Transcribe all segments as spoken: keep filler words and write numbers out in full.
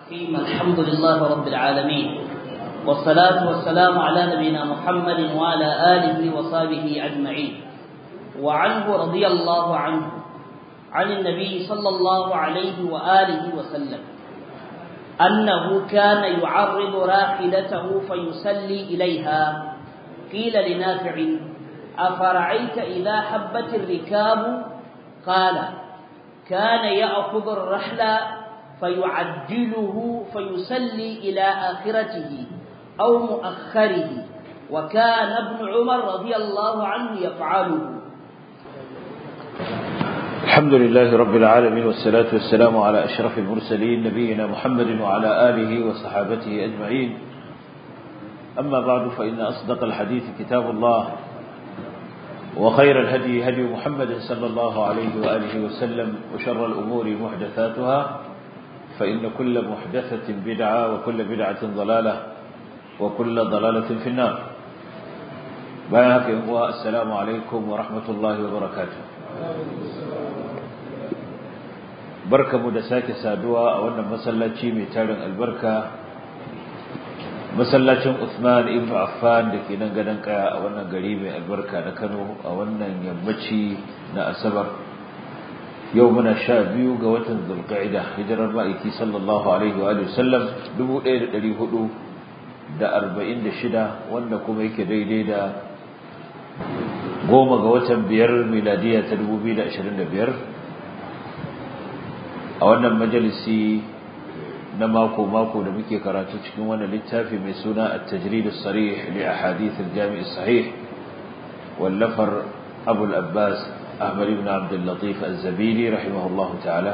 الرحيم الحمد لله رب العالمين والصلاة والسلام على نبينا محمد وعلى آله وصحبه أجمعين. وعنه رضي الله عنه عن النبي صلى الله عليه وآله وسلم أنه كان يعرض راحلته فيسلي إليها. قيل لنافع: أفرأيت إذا حبت الركاب؟ قال: كان يأخذ الرحل فيعجله فيسلي إلى آخرته أو مؤخره، وكان ابن عمر رضي الله عنه يفعله. الحمد لله رب العالمين، والصلاة والسلام على أشرف المرسلين نبينا محمد وعلى آله وصحابته أجمعين. أما بعد، فإن أصدق الحديث كتاب الله، وخير الهدي هدي محمد صلى الله عليه وآله وسلم، وشر الأمور محدثاتها، فإن كل محدثة بدعة وكل بدعة ضلالة وكل ضلالة في النار. بايعك السلام عليكم ورحمة الله وبركاته. بركة مدساك سادوا أولا مسلاتي ميتارن البركة masallacin Uthman ibn Affan da ke nan gadon kaya a wannan gari mai albarka na Kano a wannan yammaci na Asabar. Yau muna sha biyu ga watan Zulqa'ida, hijirar ma'aiki sallallahu alaihi wa sallam dubu ɗaya da ɗari hudu da arba'in da shida, wanda kuma yake daidai da goma ga watan biyar miladiya ta dubu biyu da ashirin da biyar. A wannan majalisi na mako-mako da muke karatu cikin wannan littafi mai suna at-tajrid as-sarih li ahadith al-jami' as-sahih wallafar Abu al-Abbas Ahmad ibn Abd al-Latif az-Zabidi rahimahullahu ta'ala.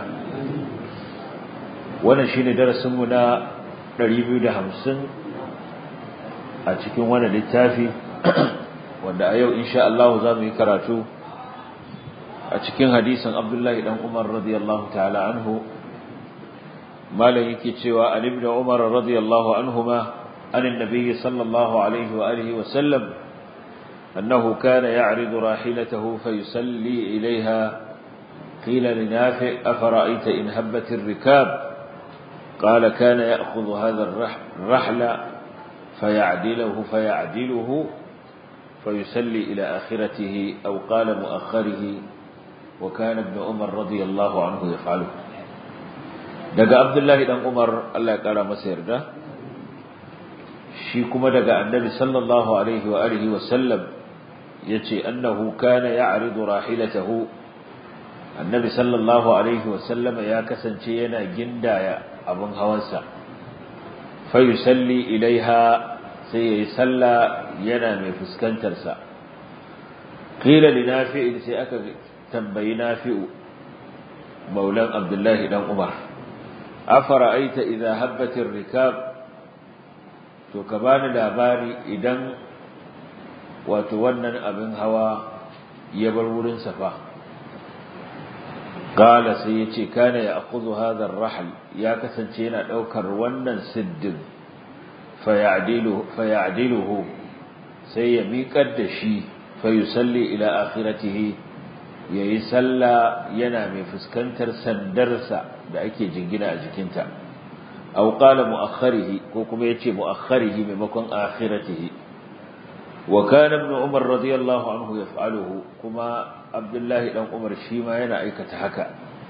Wannan shine darasin mu na ɗari biyu da hamsin a cikin wannan littafi, wanda a yau insha Allah za mu yi karatu a cikin hadisin Abdullahi dan Umar radiyallahu ta'ala anhu. مالك يكتوى عن ابن عمر رضي الله عنهما عن النبي صلى الله عليه وآله وسلم أنه كان يعرض راحلته فيسلي إليها. قيل لنافع: أفرأيت إن هبت الركاب؟ قال: كان يأخذ هذا الرحل فيعدله فيعدله فيسلي إلى آخرته أو قال مؤخره، وكان ابن عمر رضي الله عنه يفعله. daga Abdullahi dan Umar, Allah ya kara masa yarda, shi kuma daga Annabi sallallahu alaihi wa alihi wa sallam yace annahu kana ya'ridu rahilatahu. Annabi sallallahu alaihi wa sallam ya kasance yana gindaya abun hawansa, fa yusalli ilaiha, sai yayi salla yana mai fuskantar sa. Qila li Nafi', sai aka tambayi Nafi'u maulan Abdullahi dan Umar: afara'aita idza habbatir rikab? To ka bani labari idan wato wannan abin hawa ya bar wurin safa. Qala, sai yace kana ya'khudhu hadha ar-rahl, ya kasance yana daukar wannan siddin, fayadilu fayadiluhu, sai ya miƙar da shi, fa yusalli ila akhiratihi, yayi sallah yana mai fuskantar sandarsa da ake jingina a jikinta. Aw qala muakharihi, ko kuma yace muakharihi maimakon akhiratihi. Wa kana ibn Umar radiyallahu anhu yaf'aluhu, kuma Abdullahi dan Umar shi ma yana aikata haka.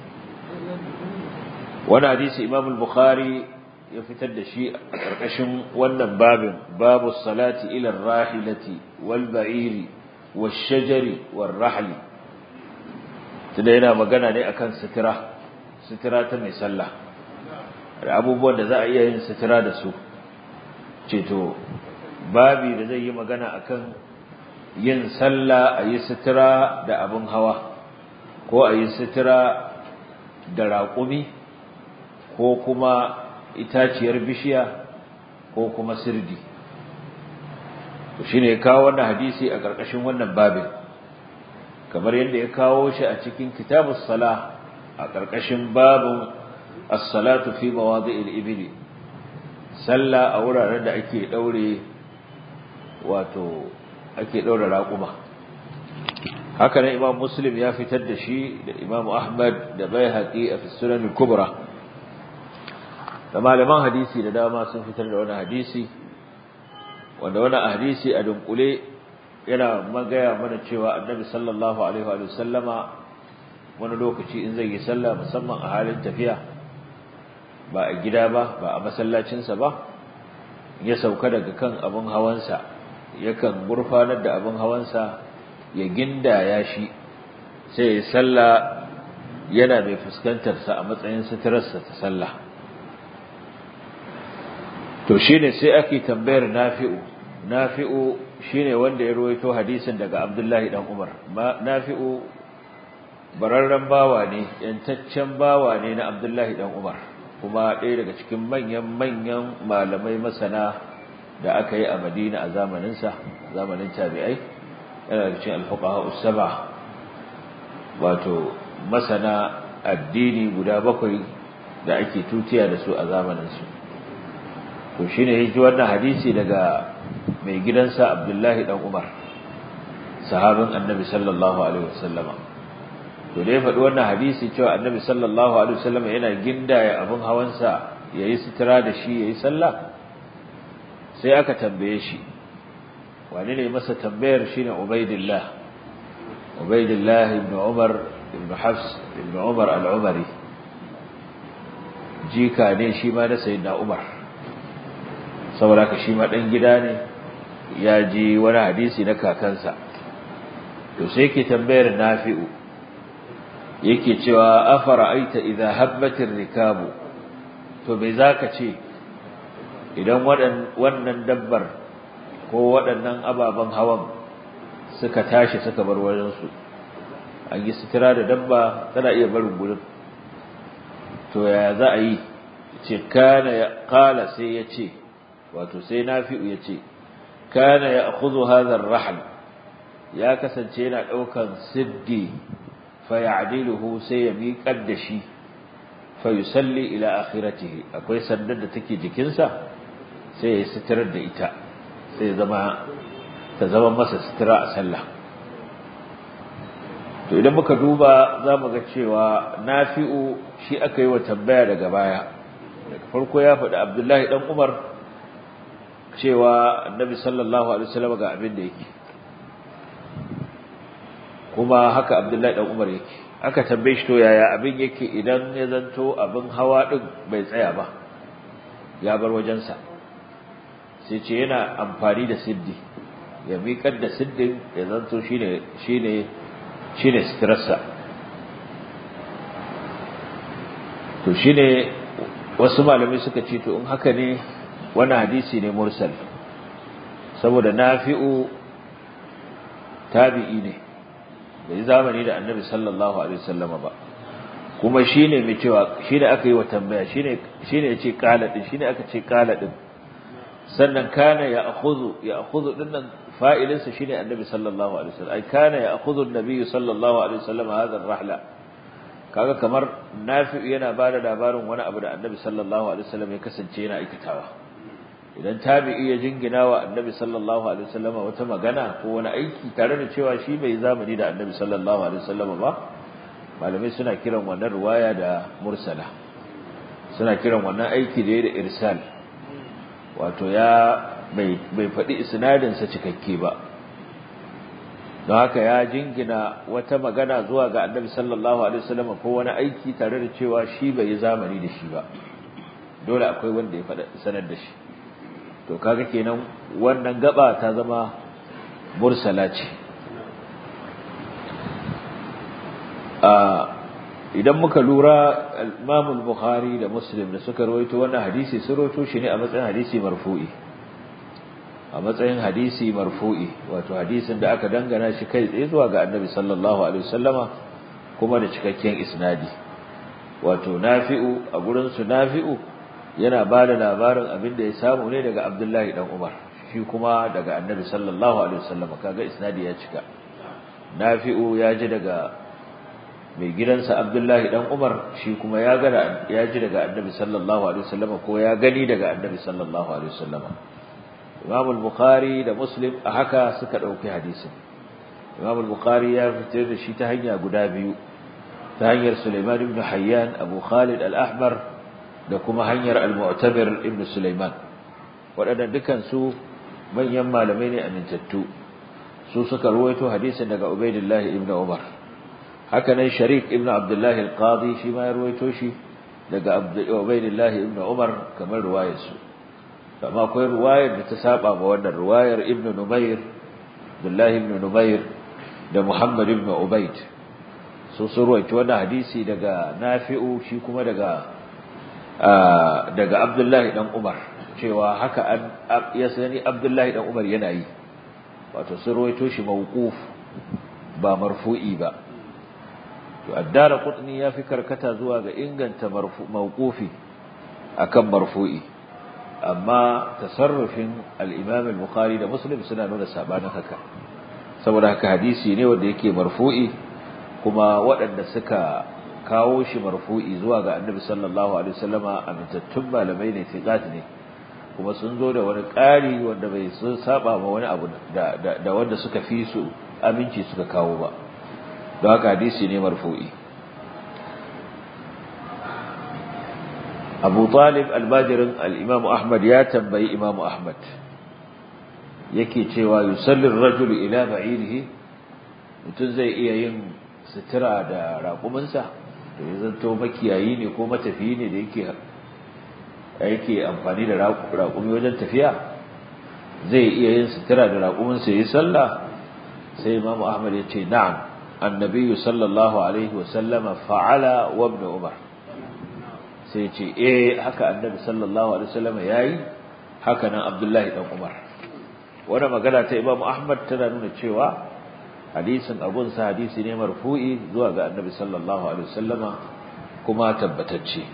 Wannan hadisi Imam al-Bukhari ya fitar da shi a karkashin wannan babin, babu salati ila ar-rahilati wal ba'iri wash shajari war rahli. Tunda yana magana ne akan sitira sitira ta mai sallah da abubuwan da za a iya yin sitira da su. Ceto babi da zai yi magana akan yin sallah a yi sitira da abin hawa, ko a yi sitira da raƙumi, ko kuma itaciyar bishiya, ko kuma sirdi. To shine ya kawo wannan hadisi a ƙarƙashin wannan babin, kamar yadda ya kawo shi a cikin kitabus salah a ƙarƙashin babun as-salatu fi mawadi'il ibli, sallah a wuraren da ake daure wato ake daure raƙuma. haka nan Imam Muslim ya fitar da shi da Imam Ahmad da Baihaqi a Sunan al-Kubra da malaman hadisi da dama sun fitar da wannan hadisi wanda wannan hadisi a dunkule yana magaya mana cewa annabi sallallahu alaihi wa sallama wani lokaci in zai yi sallah musamman a halin tafiya ba a gida ba ba a masallacinsa ba ya sauka daga kan abin hawansa yakan gurfanar da abin hawansa ya gindaya shi sai ya sallah yana mai fuskantar sa a matsayin suturarsa ta sallah to shine sai ake tambayar Nafi'u Nafi'u shine wanda ya ruwaito hadisin daga Abdullahi dan Umar Nafi'u bararren bawa ne yantaccen bawa ne na Abdullahi dan Umar kuma ɗaya daga cikin manyan manyan malamai masana da aka yi a Madina a zamanin sa zamanin tabi'ai yana daga cikin al-fuqaha us-sab'a wato masana addini guda bakwai da ake tutiya da su a zamanin su to shine yaji wannan hadisi daga mai gidansa Abdullahi dan Umar sahabin Annabi sallallahu alaihi wasallama to dai faɗi wannan hadisi cewa Annabi sallallahu alaihi wasallama yana gindaya abin hawansa yayi sutura da shi yayi sallah sai aka tambaye shi wani ne masa tambayar shine Ubaydillah Ubaydillah ibn Umar ibn Hafs ibn Umar al-Umari jika ne shi ma da sayyidina Umar saboda ka shi ma dan gida ne ya ji wani hadisi na kakansa to sai yake tambayar Nafi'u yake cewa afara'aita idza habbatir rikabu to bai zaka ce idan wannan dabbar ko waɗannan ababen hawan suka tashi suka bar wajen su an yi sutura da dabba tana iya barin gurin to ya za a yi ce kana ya qala sai ya ce wato sai Nafi'u ya ce kana ya'khudhu hadha ar-rahl ya kasance yana daukan siddi fa ya'diluhu sai ya miƙar da shi fa yusalli ila akhiratihi akwai sandar da take jikinsa sai ya sitirar da ita sai zama ta zama masa sitira a sallah to idan muka duba zamu ga cewa Nafi'u shi aka yi wa tambaya daga baya daga farko ya faɗi Abdullahi dan Umar cewa Annabi sallallahu alaihi wasallam ga abin da yake kuma haka Abdullahi dan Umar yake aka tambaye shi to yaya abin yake idan ya zanto abin hawa din bai tsaya ba ya bar wajensa sai ce yana amfani da siddi ya miƙar da siddin ya zanto shine shine shine stressa to shine wasu malamai suka ce to in haka ne wannan hadisi ne mursal saboda Nafi'u tabi'i ne bai zamani da Annabi sallallahu alaihi wasallam ba kuma shine mai cewa shine aka yi wa tambaya shine shine yace qala din shine aka ce qala din sannan kana ya'khudhu ya'khudhu dinnan fa'ilin sa shine Annabi sallallahu alaihi wasallam ai kana ya'khudhu an-nabiy sallallahu alaihi wasallam hadha ar-rahla kaga kamar Nafi'u yana bada labarin wani abu da Annabi sallallahu alaihi wasallam ya kasance yana aikatawa idan tabi'i ya jingina wa Annabi sallallahu alaihi wasallam wata magana ko wani aiki tare da cewa shi bai zamani da Annabi sallallahu alaihi wasallam ba malamai suna kiran wannan riwaya da mursala suna kiran wannan aiki da da irsal wato ya bai bai faɗi isnadin sa cikakke ba don haka ya jingina wata magana zuwa ga Annabi sallallahu alaihi wasallam ko wani aiki tare da cewa shi bai yi zamani da shi ba dole akwai wanda ya faɗa sanar da shi to kaga kenan wannan gaba ta zama mursala ce a idan muka lura Imam al-Bukhari da Muslim da suka rawaito wannan hadisi sun rawaito shi ne a matsayin hadisi marfu'i a matsayin hadisi marfu'i wato hadisin da aka dangana shi kai tsaye zuwa ga Annabi sallallahu alaihi wasallama kuma da cikakken isnadi wato Nafi'u a gurin su Nafi'u yana bada labarin abin da ya samu ne daga Abdullahi dan Umar shi kuma daga Annabi sallallahu alaihi wasallama kaga isnadi ya cika Nafi'u ya ji daga mai gidansa Abdullahi dan Umar shi kuma ya ga ya ji daga Annabi sallallahu alaihi wasallama ko ya gani daga Annabi sallallahu alaihi wasallama Imam al-Bukhari da Muslim a haka suka dauki hadisin Imam al-Bukhari ya fitar da shi ta hanya guda biyu ta hanyar Sulaiman ibn Hayyan Abu Khalid al-Ahmar da kuma hanyar al-mu'tamir ibn Sulaiman waɗannan dukan su manyan malamai ne amintattu su suka ruwaito hadisin daga Ubaydullah ibn Umar haka nan Sharik ibn Abdullah al-Qadi shi ma ya ruwaito shi daga Ubaydullah ibn Umar kamar ruwayar su amma akwai ruwayar da ta saba ma wannan ruwayar ibn Numayr Abdullah ibn Numayr da Muhammad ibn Ubayd su sun ruwaito wannan hadisi daga Nafi'u shi kuma daga daga Abdullah dan Umar cewa haka ya sani Abdullah dan Umar yana yi wato sun ruwaito shi mawquf ba marfu'i ba to ad-Daraqutni ya fi karkata zuwa ga inganta mawqufi akan marfu'i amma tasarrufin al-Imam al-Bukhari da Muslim suna nuna sabanin haka saboda haka hadisi ne wanda yake marfu'i kuma waɗanda suka kawo shi marfu'i zuwa ga Annabi sallallahu alaihi wasallama amintattun malamai ne thiqat ne kuma sun zo da wani ƙari wanda bai sun saba ma wani abu da da wanda suka fi su aminci suka kawo ba don haka hadisi ne marfu'i Abu Talib al-Bajirin al-Imam Ahmad ya tambayi Imam Ahmad yake cewa yusalli ar-rajulu ila ba'irihi mutun zai iya yin sutura da raƙuminsa to ya zanto makiyayi ne ko matafiyi ne da yake yake amfani da raƙumi wajen tafiya zai iya yin sutura da raƙuminsa yayin sallah sai Imam Ahmad ya ce na'am annabi sallallahu alaihi wa sallama fa'ala wa ibn Umar sai ce eh haka annabi sallallahu alaihi wasallam yayi haka nan Abdullahi dan Umar wannan magana ta Imam Ahmad tana nuna cewa hadisin abun sa hadisi ne marfu'i zuwa ga annabi sallallahu alaihi wasallama kuma tabbatacce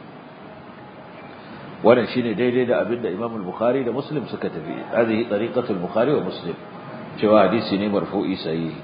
wannan shine daidai da abinda Imam al-Bukhari da Muslim suka tafi hadhihi tariqatu al-Bukhari wa Muslim cewa hadisi ne marfu'i sahihi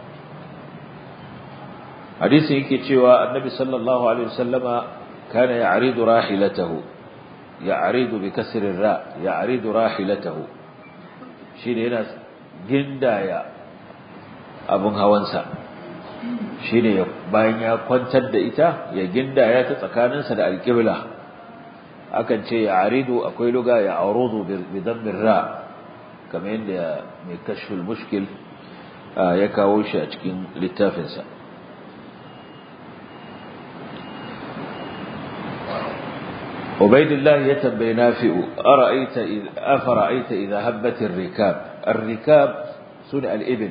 hadisi yake cewa annabi sallallahu alaihi wasallama كان يعرض راحلته يعرض بكسر الراء يعرض راحلته shine yana gindaya abun hawansa shine bayan ya kwantar da ita ya gindaya ta tsakaninsa da alqibla akan ce ya'ridu akwai luga ya'rudu bi dhammir ra kamar yadda mai kashful mushkil ya kawo shi a cikin littafinsa عبيد الله يتبع نافع أرأيت إذا أفرأيت إذا هبت الركاب الركاب سنع الإبل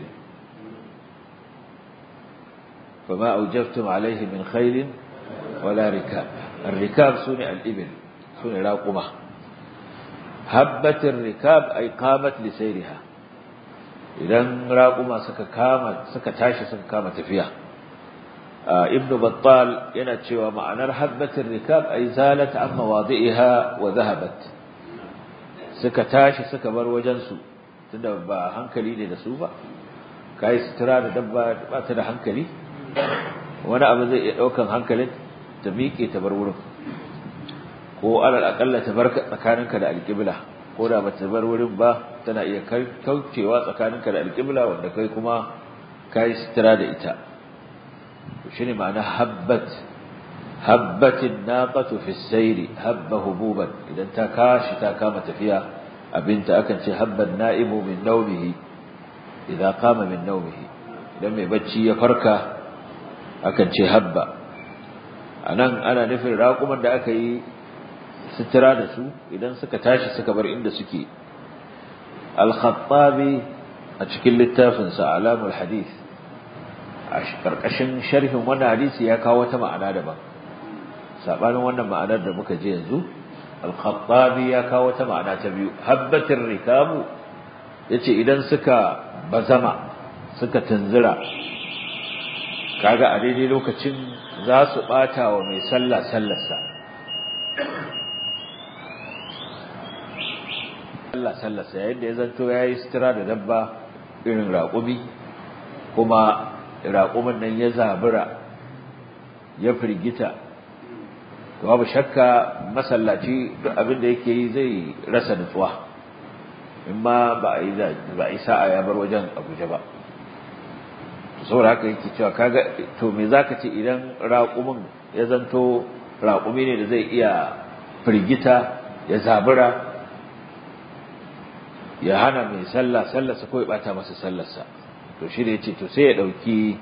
فما أوجبتم عليه من خيل ولا ركاب الركاب سنع الإبل سنع راقمة هبت الركاب أي قامت لسيرها إذا راقمة سككامت سكتاشي سككامت فيها ابن بطال yana cewa ma'anar habbatir rikab ay zalat an mawadi'iha wa dhahabat suka tashi suka bar wajen su tunda ba hankali ne da su ba kai sutura da dabba ba ta da hankali wani abu zai iya daukan hankalin ta miƙe ta bar wurin ko alal aqalla ta bar tsakaninka da alqibla ko da bata bar wurin ba tana iya kaucewa tsakaninka da alqibla wanda kai kuma kai sutura da ita shine ma'ana habbat habbatin naqatu fi sayri habba hububan idan ta kashi ta kama tafiya abinta akan ce habban na'imu min nawmihi idan qama min nawmihi idan mai bacci ya farka akan ce habba anan ana nufin raƙuman da aka yi sutura da su idan suka tashi suka bar inda suke al-Khattabi a cikin littafinsa Alamul Hadith a karkashin sharhin wannan hadisi ya kawo wata ma'ana daban sabanin wannan ma'anar da muka ji yanzu al-Khattabi ya kawo wata ma'ana ta biyu habbatir rikabu yace idan suka bazama suka tunzura kaga a daidai lokacin za su bata wa mai sallah sallarsa sallah sallarsa yayin da ya zanto yayi sutura da dabba irin raƙumi kuma raƙumin nan ya zabura ya firgita to babu shakka masallaci duk abin da yake yi zai rasa nutsuwa in ma ba a yi ba isa a ya bar wajen Abuja ba saboda haka yake cewa kaga to me zaka ce idan raƙumin ya zanto raƙumi ne da zai iya firgita ya zabura ya hana mai sallah sallarsa ko ya bata masa sallarsa to shi ne yace to sai ya dauki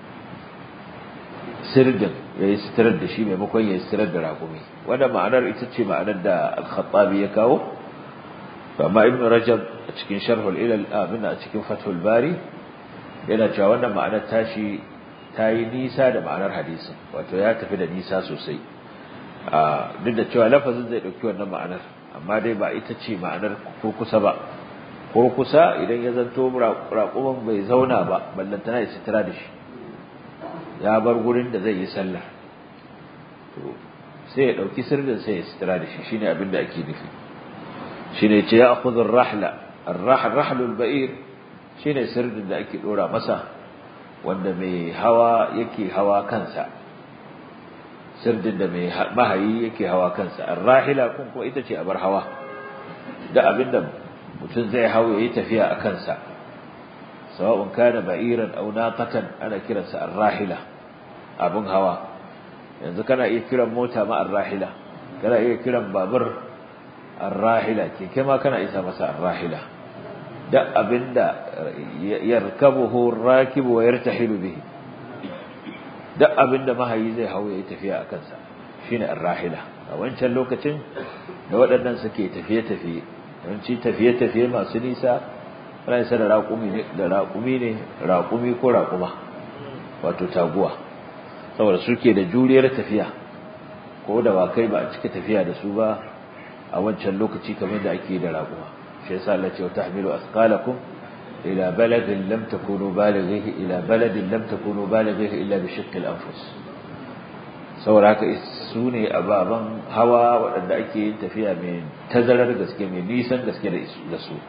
sirdin yayi sitirar da shi maimakon yayi sitirar da raƙumi wanda ma'anar ita ce ma'anar da al-Khattabi ya kawo amma Ibn Rajab a cikin Sharhul Ilal Amin a cikin Fathul Bari yana cewa wannan ma'anar tashi tayi nisa da ma'anar hadisin wato ya tafi da nisa sosai a duk da cewa lafazin zai dauki wannan ma'anar amma dai ba ita ce ma'anar ko kusa ba ko kusa idan ya zanto raƙuman bai zauna ba ballantana ya sitira da shi ya bar gurin da zai yi sallah to sai ya dauki sirdin sai ya sitira da shi shine abin da ake nufi shine ce ya akhudhu ar-rahla ar-rahl rahlul ba'ir shine sirdin da ake dora masa wanda mai hawa yake hawa kansa sirdin da mai mahayi yake hawa kansa ar-rahila kun ko ita ce abar hawa da abinda mutum zai hawo yayi tafiya a kansa sawa'un kana ba'iran aw naqatan ana kiransa ar-rahila abun hawa yanzu kana iya kiran mota ma ar-rahila kana iya kiran babur ar-rahila keke ma kana isa masa ar-rahila da abinda yarkabuhu ar-rakibu wa yartahilu bihi da abinda mahayi zai hawo yayi tafiya a kansa shine ar-rahila a wancan lokacin da waɗannan suke tafiye-tafiye yawanci tafiye-tafiye masu nisa ana isa da raƙumi ne da raƙumi ne raƙumi ko raƙuma wato taguwa saboda suke da juriyar tafiya ko da ba kai ba a cika tafiya da su ba a wancan lokaci kamar da ake da raƙuma shi yasa Allah ce tahmilu asqalakum ila baladin lam takunu balighihi ila baladin lam takunu balighihi illa bi shiqqil anfus saboda haka su ne ababan hawa waɗanda ake yin tafiya mai tazarar gaske mai nisan gaske da su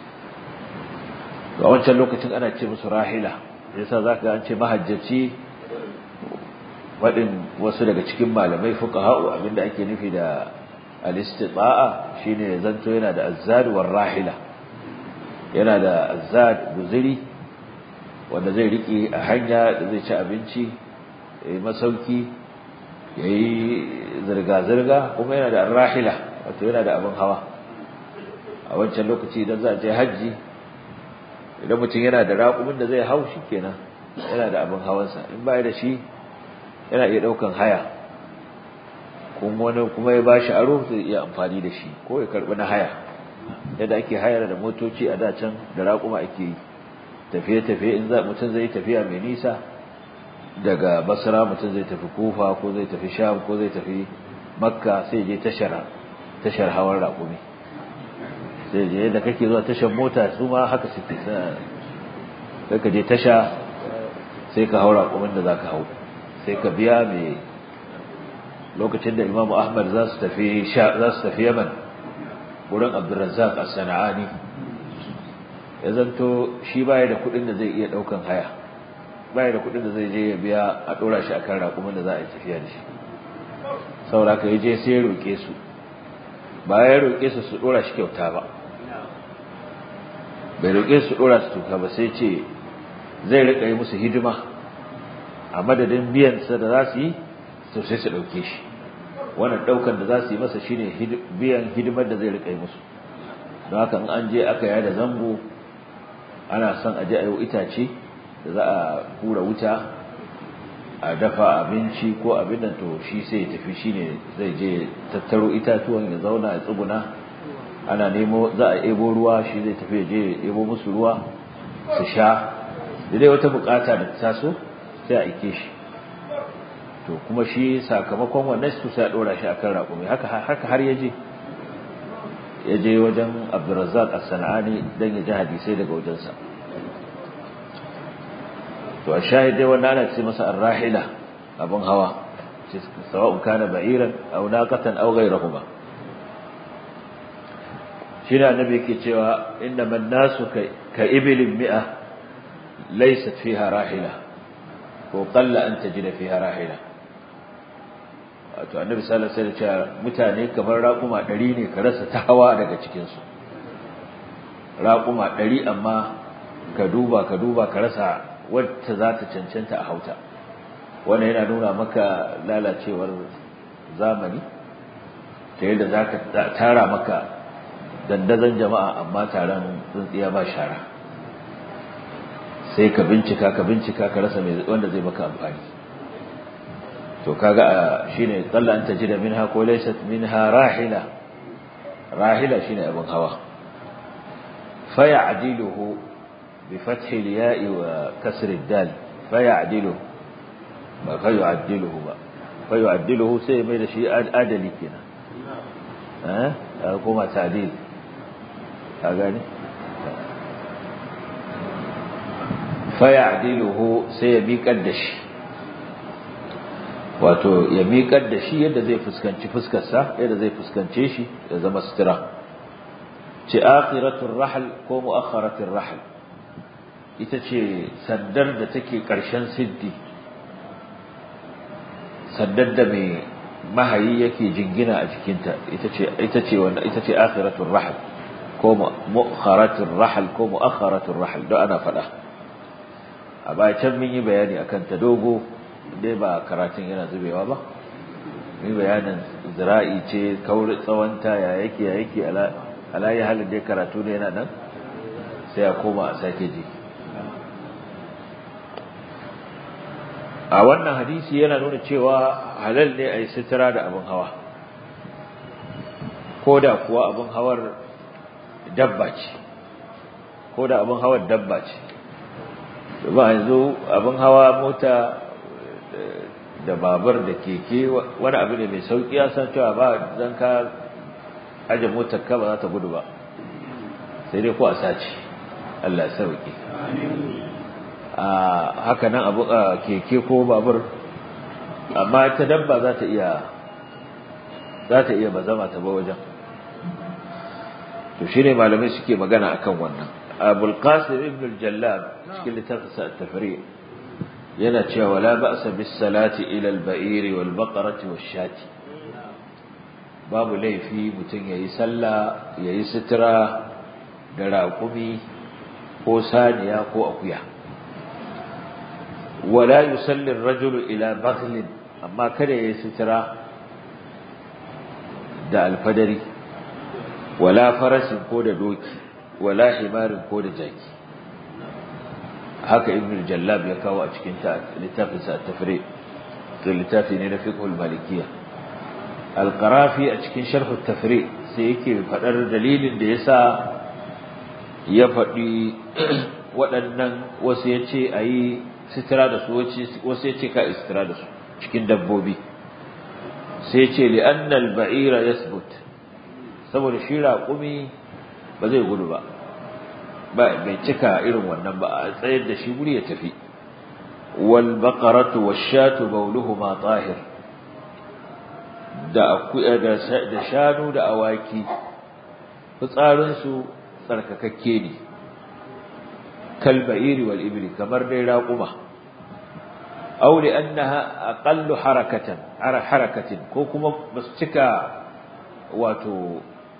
a wancan lokacin ana ce musu rahila yasa zaka an ce mahajjaci wadin wasu daga cikin malamai fuqaha abinda ake nufi da al-istita'a shine zanto yana da azzad war rahila yana da azzad guzuri wanda zai rike a hanya da zai ci abinci yayi masauki yayi zirga zirga kuma yana da rahila wato yana da abin hawa a wancan lokaci idan za a je haji idan mutum yana da raƙumin da zai hau shi kenan yana da abin hawansa in ba da shi yana iya ɗaukan haya kuma wani kuma ya bashi aro zai iya amfani da shi ko ya karɓi na haya yadda ake hayar da motoci a da can da raƙuma ake yi tafiye-tafiye in za mutum zai tafiya mai nisa daga basra mutum zai tafi kufa ko zai tafi sham ko zai tafi makka sai je tashar tashar hawan raƙumi sai je da kake zuwa tashar mota su ma haka suke sai ka je tasha sai ka haura kuma da zaka hau sai ka biya mai lokacin da Imam Ahmad za su tafi za su tafi Yaman gurin Abdurrazzaq As-Sana'ani ya zanto shi baya da kuɗin da zai iya daukan haya baya da kuɗin da zai je ya biya a dora shi akan raƙumin da za a yi tafiya da shi saboda ka je sai ya roke su ba ya roke su su dora shi kyauta ba bai roƙe su ɗora su tuka ba sai ce zai riƙa yi musu hidima a madadin biyan sa da za su yi to sai su ɗauke shi wannan ɗaukan da za su yi masa shine biyan hidimar da zai riƙa yi musu don haka in an je aka yada zango ana son a je a yi itace da za a hura wuta a dafa abinci ko abin nan to shi sai ya tafi shine zai je tattaro itatuwan ya zauna ya tsuguna ana nemo za a ebo ruwa shi zai tafi je ya ebo musu ruwa su sha da dai wata bukata da ta taso sai a aike shi to kuma shi sakamakon wannan su sai a dora shi akan raƙumi haka haka har yaje yaje wajen Abdurrazzaq As-Sana'ani dan ya ji hadisi daga wajensa to a shahide wannan ana ce masa ar-rahila abun hawa sawa'un kana ba'iran aw naqatan aw ghayrahuma shi ne annabi yake cewa innaman nasu ka ibilin mi'a laysat fiha rahila ko qalla an tajida fiha rahila wato annabi sallallahu alaihi wasallam cewa mutane kamar raquma ɗari ne ka rasa ta hawa daga cikin su raquma ɗari amma ka duba ka duba ka rasa wacce za ta cancanta a hauta wannan yana nuna maka lalacewar zamani ta yadda zaka tara maka dandazon jama'a amma taron tsintsiya ba shara sai ka bincika ka bincika ka rasa mai wanda zai maka amfani to kaga shine qalla an tajida minha ko laysat minha rahila rahila shine abin hawa fa ya'diluhu bi fath al-ya'i wa kasr al-dal fa ya'diluhu ba fa yu'addiluhu ba fa yu'addiluhu sai mai da shi adali kenan eh kuma ta'dil ka gane fa ya'diluhu sai ya miƙar da shi wato ya miƙar da shi yadda zai fuskanci fuskarsa yadda zai fuskance shi ya zama sutura ce akhiratul rahl ko muakharatul rahl ita ce sandar da take ƙarshen siddi sandar da mai mahayi yake jingina a jikinta ita ce ita ce wanda ita ce akhiratul rahl ko muakharatul rahl ko muakharatul rahl da ana faɗa a baya can mun yi bayani akan ta dogo dai ba karatun yana zubewa ba mun bayanin zira'i ce kauri tsawonta ya yake ya yake ala ya halin dai karatu ne yana nan sai a koma a sake ji a wannan hadisi yana nuna cewa halal ne a yi sutura da abin hawa ko da kuwa abin hawar dabba ce ko da abin hawar dabba ce ba yanzu abin hawa mota da babur da keke wani abu ne mai sauki ya san cewa ba zan ka aje motar ka ba za ta gudu ba sai dai ko a sace Allah ya sauke a haka nan abu keke ko babur amma ta dabba za ta iya za ta iya bazama ta ba wajen to shine malamai suke magana akan wannan Abul Qasim ibn al-Jallab cikin littafinsa at-Tafri' yana cewa wala ba'sa bis salati ila al-ba'iri wal baqarati wash-shati babu laifi mutun yayi sallah yayi sutura da raƙumi ko saniya ko akuya wala yusalli ar-rajulu ila baghlin amma kada yayi sutura da alfadari wala farasin ko da doki wala himarin ko da jaki haka ibn al-jallab ya kawo a cikin littafin sa at-tafri to littafi ne na fiqh al-malikiyya al-qarafi a cikin sharh at-tafri sai yake fadar dalilin da yasa ya fadi waɗannan wasu yace ayi sitira da su wasu yace ka istira da su cikin dabbobi sai yace li anna al-ba'ira yathbut saboda shi raqumi ba zai gudu ba ba bai cika irin wannan ba a tsayar da shi guri ya tafi wal baqaratu wash-shatu bawluhuma tahir da akuya da da shanu da awaki fitsarin su tsarkakakke ne kal ba'iri wal ibli kamar dai raquma aw li annaha aqallu harakatan ara harakatin ko kuma basu cika wato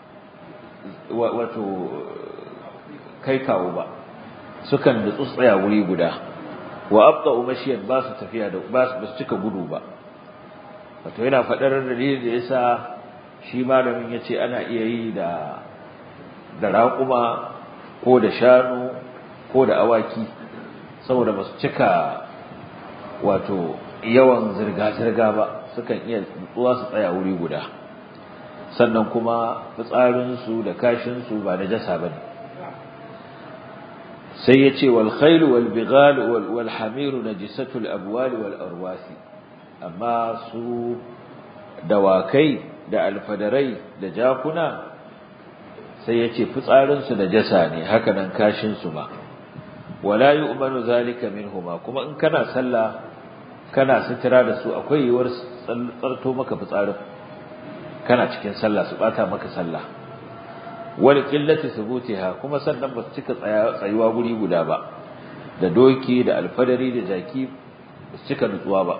wato kai kawo ba sukan da tsutsaya wuri guda wa abqa umashiyan ba su tafiya da ba su cika gudu ba wato yana fadar dalilin da yasa shi malamin yace ana iya yi da da raƙuma ko da shanu ko da awaki saboda ba su cika wato yawan zirga zirga ba sukan iya tsuwa su tsaya wuri guda sannan kuma fitsarinsu da kashinsu ba najasa bane sai yace wal khayl wal bighal wal hamir najisatu al abwal wal arwasi amma su dawakai da alfadarai da jakuna sai yace fitsarinsu najasa ne haka nan kashinsu ba wala yu'manu zalika minhuma kuma in kana sallah kana sitira da su akwai yiwuwar tsarto maka fitsarin kana cikin sallah su bata maka sallah wal qillati thubutiha kuma sannan ba su cika tsayuwa guri guda ba da doki da alfadari da jaki ba su cika nutsuwa ba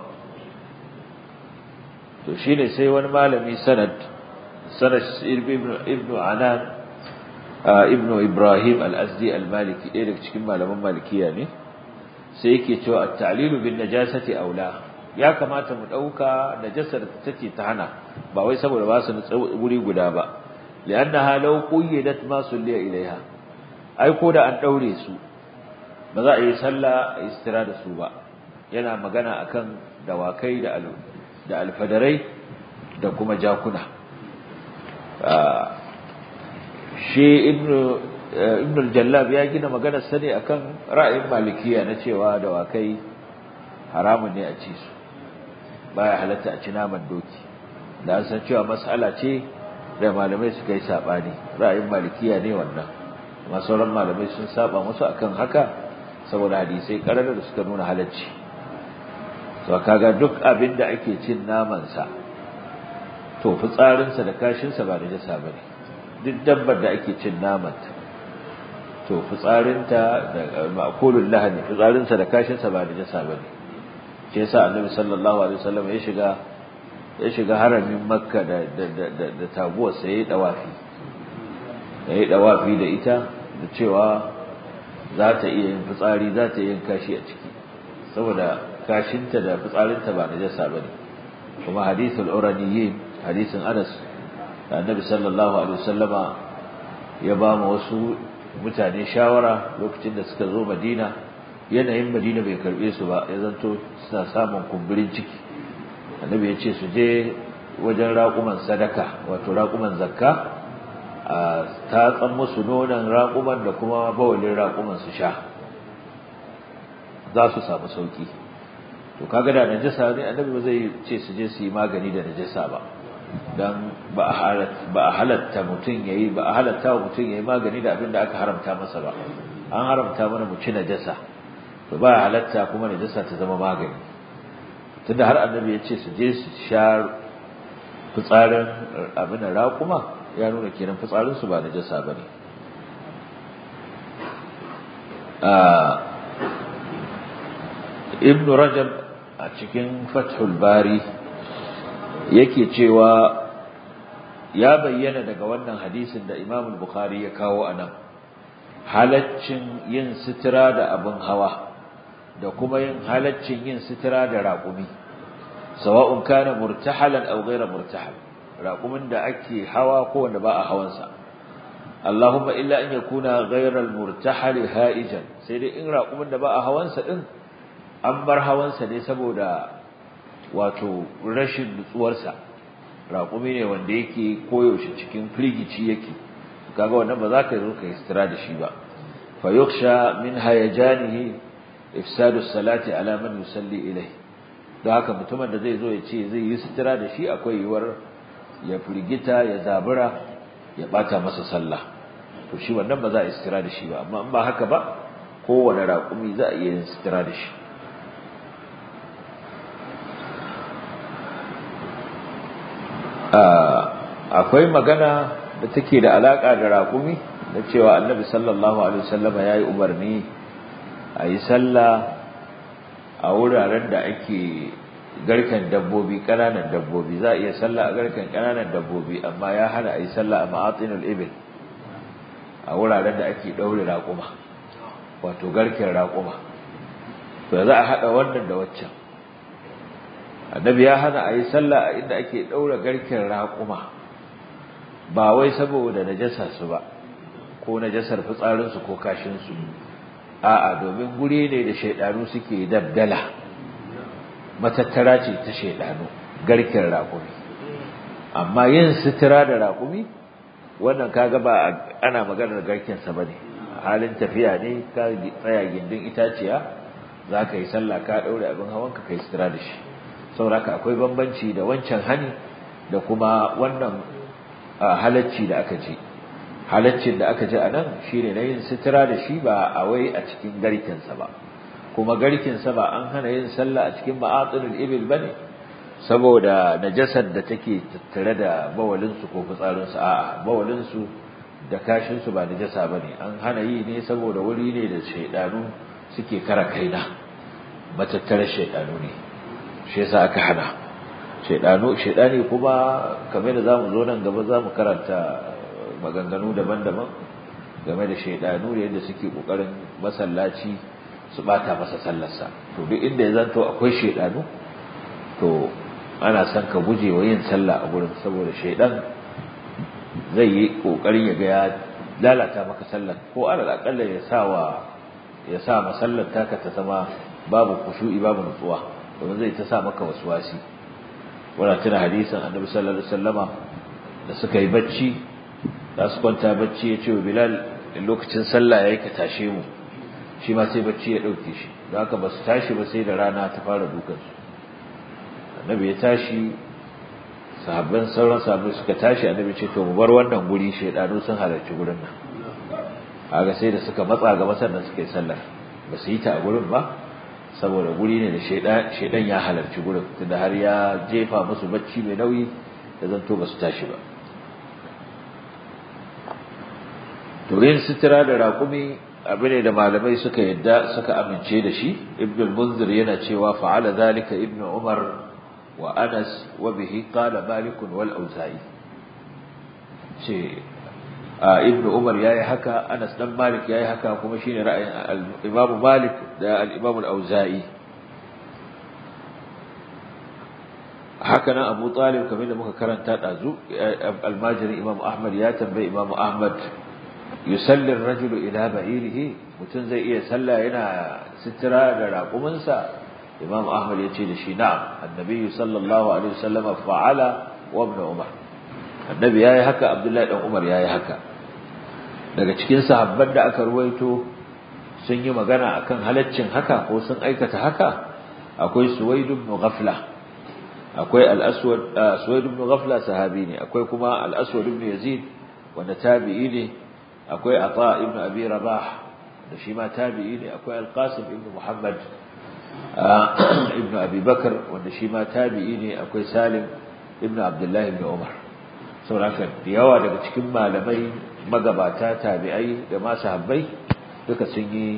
to shine sai wani malami sanad sanad ibn ibn anan ibn ibrahim al-azdi al-maliki ɗaya daga cikin malaman malikiya ne sai yake cewa at-ta'lilu bin najasati aula ya kamata mu dauka najasar da take ta hana ba wai saboda ba su wuri guda ba li'annaha law quyyidat ma sulliya ilaiha ai ko da an daure su ba za a yi sallah istira da su ba yana magana akan dawakai da al da alfadarai da kuma jakuna shi ibnu ibnu al-jallab ya gina magana sani akan ra'ayin malikiya na cewa dawakai haramun ne a ci su baya halatta a ci naman doki da san cewa mas'ala ce da malamai suka yi sabani ra'ayin malikiya ne wannan amma sauran malamai sun saba musu akan haka saboda hadisai karara da suka nuna halacci to kaga duk abin da ake cin naman sa to fitsarin sa da kashin sa ba da jasa bane duk dabbar da ake cin naman ta to fitsarin ta da ma'kulul lahmi fitsarin sa da kashin sa ba da jasa bane shi yasa annabi sallallahu alaihi wasallam ya shiga ya shiga haramin makka da da da da taguwar sa yayi dawafi yayi dawafi da ita da cewa za ta iya yin fitsari za ta yin kashi a ciki saboda kashinta da fitsarinta ba najasa bane kuma hadithul uraniyin hadisin Anas da annabi sallallahu alaihi wasallama ya ba mu wasu mutane shawara lokacin da suka zo Madina yanayin Madina bai karbe su ba ya zanto suna samun kumburin ciki annabi ya ce su je wajen raƙuman sadaka wato raƙuman zakka a tatsan musu nonon raƙuman da kuma bawalin raƙuman su sha za su samu sauki to kaga da najasa ne annabi ba zai ce su je su yi magani da najasa ba dan ba a halatta ba a halatta mutun yayi ba a halatta mutun yayi magani da abin da aka haramta masa ba an haramta mana mu ci najasa to ba halatta kuma najasa ta zama magani tunda har annabi ya ce su je su sha fitsarin abin da raƙuma ya nuna kenan fitsarin su ba najasa bane ibn rajab a cikin fathul bari yake cewa ya bayyana daga wannan hadisin da imam al-bukhari ya kawo anan halaccin yin sitira da abin hawa da kuma yin halaccin yin sitira da raƙumi sawa'un kana murtahalan aw ghayra murtahal raƙumin da ake hawa ko wanda ba a hawansa Allahumma illa in yakuna ghayra al-murtahal ha'ijan sai dai in raƙumin da ba a hawansa din an bar hawansa ne saboda wato rashin nutsuwarsa raƙumi ne wanda yake koyaushe cikin firgici yake kaga wannan ba za ka zo ka istira da shi ba fa yukhsha min hayajanihi ifsadu salati ala man yusalli ilayhi don haka mutumin da zai zo ya ce zai yi istira da shi akwai yiwuwar ya firgita ya zabura ya bata masa sallah to shi wannan ba za a istira da shi ba amma in ba haka ba kowane raƙumi za a iya yin istira da shi akwai magana da take da alaka da raƙumi da cewa annabi sallallahu alaihi wasallam yayi umarni a yi sallah a wuraren da ake garkan dabbobi kananan dabbobi za a iya sallah a garkan kananan dabbobi amma ya hana a yi sallah a ma'atinul ibil a wuraren da ake daure raƙuma wato garken raƙuma to za a hada wannan da waccan annabi ya hana a yi sallah a inda ake daura garken raƙuma ba wai saboda najasa su ba ko najasar fitsarin su ko kashin su a'a domin guri ne da shaydanu suke dabdala matattara ce ta shaydanu garken raƙumi amma yin sitira da raƙumi wannan kaga ba ana maganar garken sa bane halin tafiya ne ka tsaya gindin itaciya zaka yi sallah ka daure abin hawanka kai sitira da shi saboda akwai bambanci da wancan hani da kuma wannan halacci da aka ce halaccin da aka ce anan shine na yin sitira da shi ba a wai a cikin garkin sa ba kuma garkin sa ba an hana yin sallah a cikin ma'atinul ibil bane saboda najasar da take tattare da bawalin su ko fitsarin su a'a bawalin su da kashin su ba najasa bane an hana yi ne saboda wuri ne da shaydanu suke kara kaina matattarar shaydanu ne shi yasa aka hana shaydanu shaydani kuma kamar da zamu zo nan gaba zamu karanta maganganu daban-daban game da shaydanu da yadda suke kokarin masallaci su bata masa sallarsa to duk inda ya zanto akwai shaydanu to ana son ka guje wa yin sallah a gurin saboda shaidan zai yi kokarin ya ga ya lalata maka sallar ko alal akalla ya sa wa ya sa masallar taka ta zama babu kushu'i babu nutsuwa domin zai ta sa maka waswasi wala tana hadisin annabi sallallahu alaihi wasallama da suka yi bacci da su kwanta bacci ya ce wa bilal lokacin sallah yayi ka tashe mu shi ma sai bacci ya dauke shi don haka ba su tashi ba sai da rana ta fara dukan su annabi ya tashi sahabban sauran sahabbai suka tashi annabi ce to mu bar wannan guri shedanu sun halarci gurin nan kaga sai da suka matsa ga sannan suka yi sallar ba su yi ta a gurin ba saboda guri ne da shedan shedan ya halarci gurin tunda har ya jefa musu bacci mai nauyi da zanto ba su tashi ba to yin sitira da raƙumi abu ne da malamai suka yadda suka amince da shi ibn al-munzir yana cewa fa'ala zalika ibn umar wa anas wa bihi qala malik wal auza'i ce ibn umar yayi haka anas dan malik yayi haka kuma shine ra'ayin imam malik da al-imam al-auza'i haka nan abu talib kamar da muka karanta dazu al-majri imam ahmad ya tambayi imam ahmad yusalli ar-rajulu ila ba'irihi mutun zai iya sallah yana sitira da raƙuminsa imam ahmad yace da shi na'am annabi sallallahu alaihi wasallam fa'ala wa ibn umar annabi yayi haka abdullahi dan umar yayi haka daga cikin sahabban da aka ruwaito sun yi magana akan halaccin haka ko sun aikata haka akwai suwaid ibn ghafla akwai al-aswad suwaid ibn ghafla sahabi ne akwai kuma al-aswad ibn yazid wanda tabi'i ne akwai ata ibn abi rabah da shi ma tabi'i ne akwai al-qasim ibn muhammad ibn abi bakr wanda shi ma tabi'i ne akwai salim ibn abdullah ibn umar saboda da yawa daga cikin malamai magabata tabi'ai da ma sahabbai duka sun yi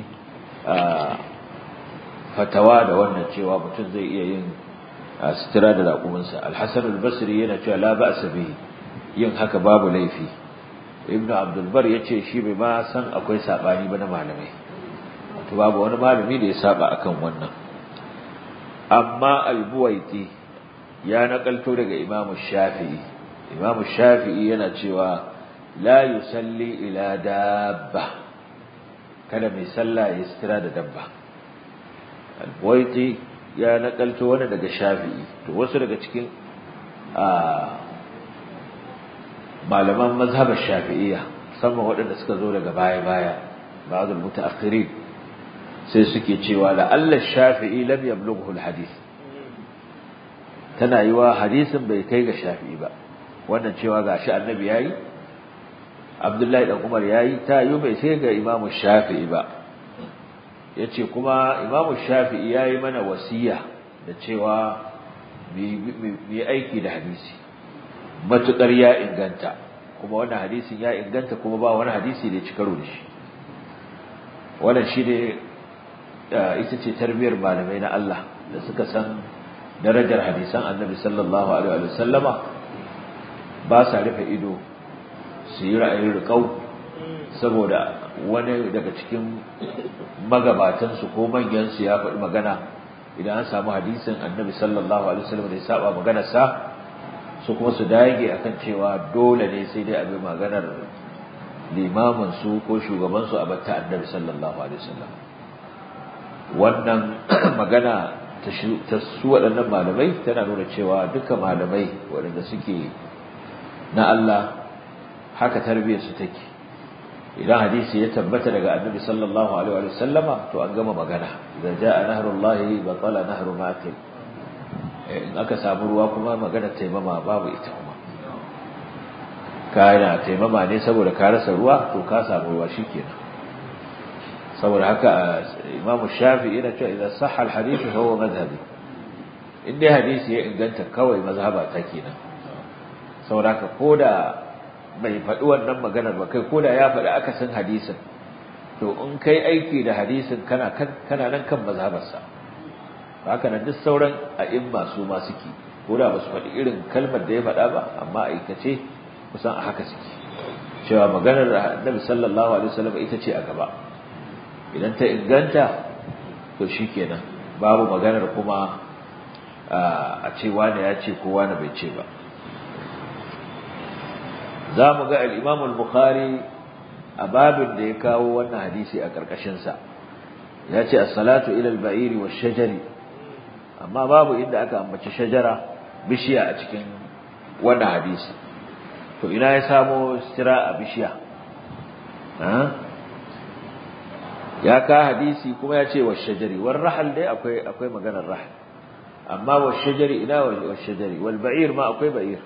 fatawa da wannan cewa mutum zai iya yin sitira da raƙuminsa al-hasan al-basri yana cewa la ba'sa bihi yin haka babu laifi ibnu abdul bar yace shi bai ma san akwai sabani ba na malamai to babu wani malami da ya saba akan wannan amma al-buwaiti ya nakalto daga imamu shafi'i imamu shafi'i yana cewa la yusalli ila dabba kada mai sallah ya sitira da dabba al-buwaiti ya nakalto wani daga shafi'i to wasu daga cikin malaman mazhabar shafi'iyya musamman waɗanda suka zo daga baya-baya ba'd al-mutaakhirin sai suke cewa la alla shafi'i lam yablughu al-hadith tana yiwa hadisin bai kai ga shafi'i ba wannan cewa gashi annabi yayi abdullahi dan umar yayi ta yi bai sai ga imamu shafi'i ba yace kuma imamu shafi'i yayi mana wasiya da cewa bi aiki da hadisi matukar ya inganta kuma wannan hadisin ya inganta kuma ba wani hadisi da ya ci karo da shi wannan shi ne ita ce tarbiyar malamai na Allah da suka san darajar hadisan annabi sallallahu alaihi wa sallama ba sa rufe ido su yi ra'ayin riƙau saboda wani daga cikin magabatansu ko manyansu ya faɗi magana idan an samu hadisin annabi sallallahu alaihi wa sallam da ya saba maganarsa su kuma su dage akan cewa dole ne sai dai abin maganar limamin su ko shugaban su a batta annabi sallallahu alaihi wasallam wannan magana ta su waɗannan malamai tana nuna cewa duka malamai waɗanda suke na Allah haka tarbiyyar su take idan hadisi ya tabbata daga annabi sallallahu alaihi wasallama to an gama magana idan jaa nahrullahi batala nahru ma'akil in aka samu ruwa kuma magana taimama babu ita kuma kana taimama ne saboda ka rasa ruwa to ka samu ruwa shikenan saboda haka imamu shafi'i yana cewa idan sahha alhadith fa huwa madhhabi inda hadisi ya inganta kawai mazhaba ta kenan saboda haka koda bai faɗi wannan maganar ba kai koda ya faɗi akasin hadisin to in kai aiki da hadisin kana kana nan kan mazhabarsa haka nan duk sauran a'imma su ma suke ko da ba su faɗi irin kalmar da ya faɗa ba amma aikace kusan a haka suke cewa maganar Annabi sallallahu alaihi wasallam ita ce a gaba idan ta inganta to shikenan babu maganar kuma a ce wani ya ce ko wani bai ce ba. za mu ga al-Imam al-Bukhari a babin da ya kawo wannan hadisi a karkashin sa ya ce as-salatu ila al-ba'iri wash-shajari, amma babu inda aka ambaci shajara bishiya a cikin wannan hadisi. to ina ya samo istira a bishiya? ya ka hadisi kuma ya ce wash-shajari, war rahal dai akwai akwai maganar rahal, amma wash-shajari ina wash-shajari, wal ba'ir ma akwai ba'ir.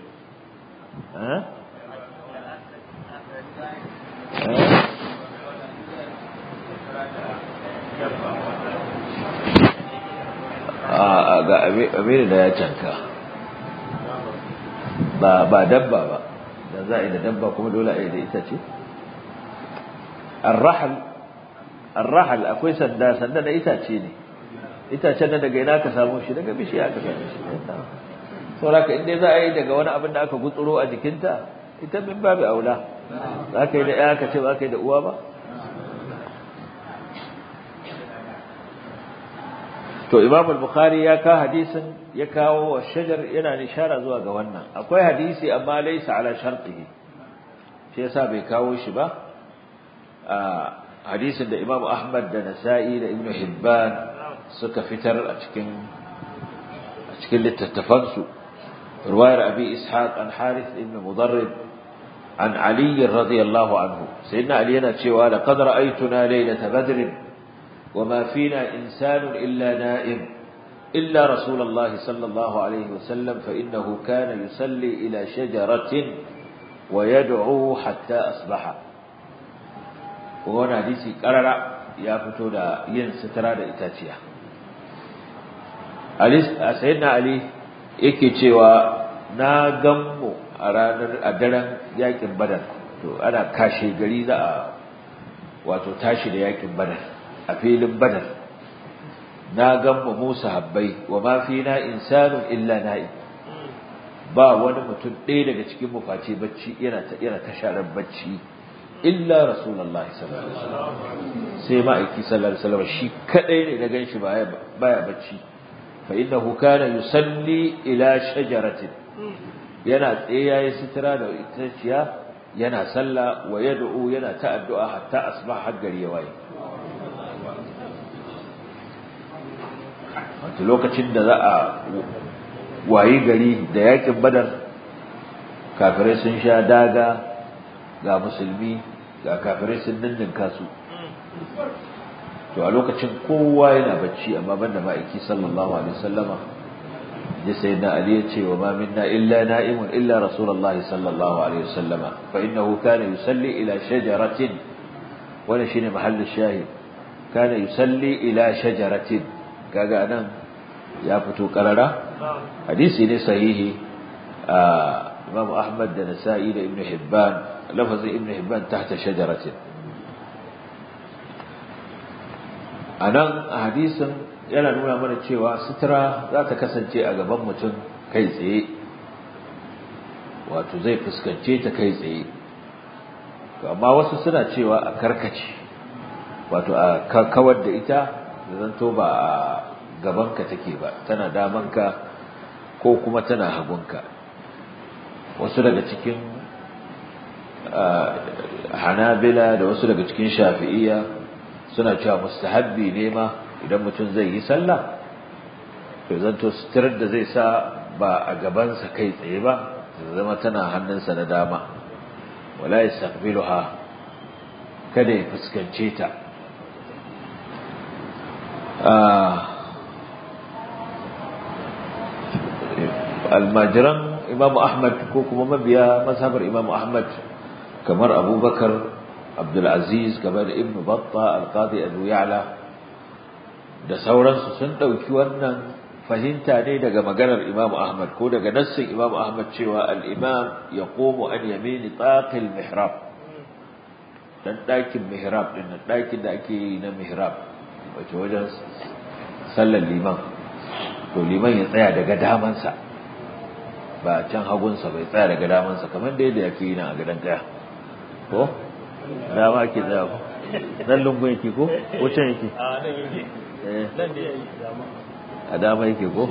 a ga abin da ya canka ba ba dabba ba, dan za a yi da dabba kuma dole a yi da ita ce. ar-rahl ar-rahl akwai sanda, sanda da itace ne, itacen nan daga ina ka samu shi? daga bishiya ka samu shi. saboda ka inda za a yi daga wani abin da aka gutsuro a jikinta, ita min babu aula. za ka yi da ya ka ce ba ka yi da uwa ba? to Imam al-Bukhari ya ka hadisin ya kawo wa shajar yana nishara zuwa ga wannan. akwai hadisi amma laysa ala shartihi, shi yasa bai kawo shi ba. a hadisin da Imam Ahmad da Nasa'i da Ibn Hibban suka fitar a cikin a cikin littattafan su, riwayar Abi Ishaq an Harith ibn Mudarrib an Ali radiyallahu anhu, sayyidina Ali yana cewa laqad ra'aytuna laylata badr وما فينا إنسان إلا نائم إلا رسول الله صلى الله عليه وسلم فإنه كان يصلي إلى شجرة ويدعو حتى أصبح. وهنا حديثي قرر يا فتودا ين سترا da itaciya. Ali sayyidina Ali yake cewa na gammu a ranar a daren yakin Badar, to ana kashe gari za a wato tashi da yakin Badar a filin Badar. na gamma Musa habbai wa ma fina insanun illa na'i, ba wani mutum ɗaya daga cikin mu face bacci yana ta yana ta sharar bacci illa rasulullahi sallallahu alaihi wasallam, sai ma'aiki sallallahu alaihi wasallam shi kadai ne da ganshi baya baya bacci. fa innahu kana yusalli ila shajaratin, yana tsaye yayi sitira da itaciya yana sallah, wa yad'u yana ta addu'a hatta asbaha har gari ya waye. wato lokacin da za a wayi gari da yakin Badar, kafirai sun sha daga ga musulmi, ga kafirai sun ninninka su, to a lokacin kowa yana bacci amma banda ma'aiki sallallahu alaihi wasallama. ji sayyidina Ali ya ce wa ma minna illa na'imun illa rasulullahi sallallahu alaihi wasallama fa innahu kana yusalli ila shajaratin, wannan shine mahallin shahid, kana yusalli ila shajaratin. kaga nan ya fito karara, hadisi ne sahihi. Imam Ahmad da Nasa'i da Ibn Hibban, lafazin Ibn Hibban tahta shajaratin. anan hadisin yana nuna mana cewa sutura za ta kasance a gaban mutum kai tsaye, wato zai fuskance ta kai tsaye. amma wasu suna cewa a karkace, wato a kawar da ita da zanto ba a gabanka take ba, tana damanka ko kuma tana hagunka. wasu daga cikin Hanabila da wasu daga cikin Shafi'iyya suna cewa mustahabbi ne ma idan mutum zai yi sallah to zanto suturar da zai sa ba a gabansa kai tsaye ba, ta zama tana hannunsa na dama. wala yastaqbiluha, kada ya fuskance ta. almajiran Imam Ahmad ko kuma mabiya mazhabar Imam Ahmad kamar Abubakar Abdul Aziz, kamar Ibn Battah, Al-Qadi Abu Ya'la da sauransu sun dauki wannan fahimta ne daga maganar Imam Ahmad ko daga nassin Imam Ahmad cewa al-imam yaqumu an yamini taqil mihrab, dan dakin mihrab din nan dakin da ake yi na mihrab wato wajen sallar liman, to liman ya tsaya daga damansa ba can hagunsa, bai tsaya daga damansa kamar da yadda yake yi nan a gidan kaya ko dama ke tsaya ko nan lungu yake ko ko can yake a nan yake eh nan da yake dama a dama yake ko